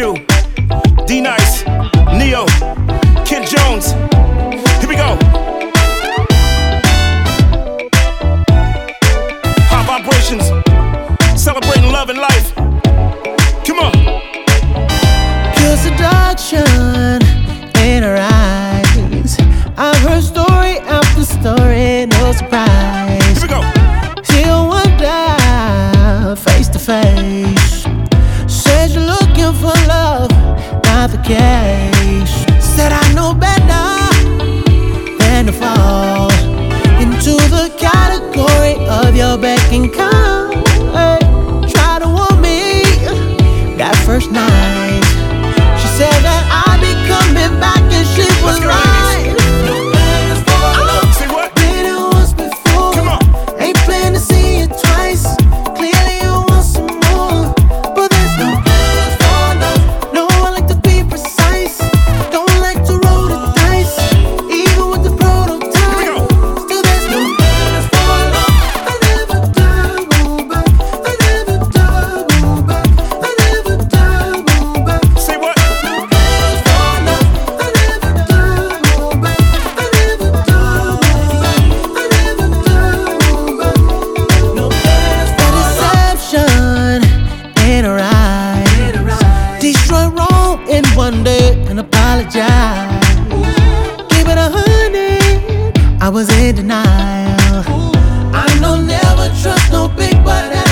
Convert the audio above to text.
Q, D-Nice, Neo, Kid Jones. Here we go. High vibrations, celebrating love and life. Come on. Pure seduction in her eyes. I've heard story after story, no surprise. Here we go. Till one day, face to face, said you're looking for love, not the case. Said I know better than to fall into the category of your beck and call. Hey, try to want me that first night. She said that I'd be coming back and she was right. Say what? Did it once before. Come on. Ain't plan to see it twice. Clearly you want some more, but there's no plans for love. No, I like to be precise. Don't like to roll the dice, even with the prototype. Here we go. Still there's no plans for love. I never double back. I never double back. I never double back. Say what? Plans for love. I never double back. I never double back. I never double back. No plans for deception in her eyes. Destroy wrong in one day and apologize. Give it 100, I was in denial. I know never trust no big but